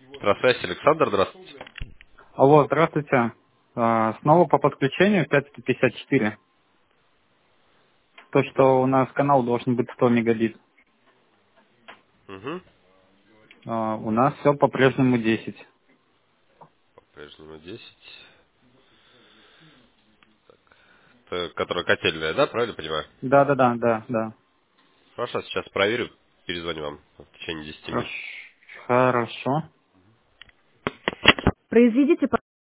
Здравствуйте, Александр, здравствуйте. Алло, здравствуйте. Снова по подключению 554. То, что у нас канал должен быть 100 мегабит. Угу. У нас все по-прежнему 10. По-прежнему 10. Это, которая котельная, да, правильно понимаю? Да, да. Хорошо, сейчас проверю, перезвоню вам в течение 10 минут. Хорошо. Произведите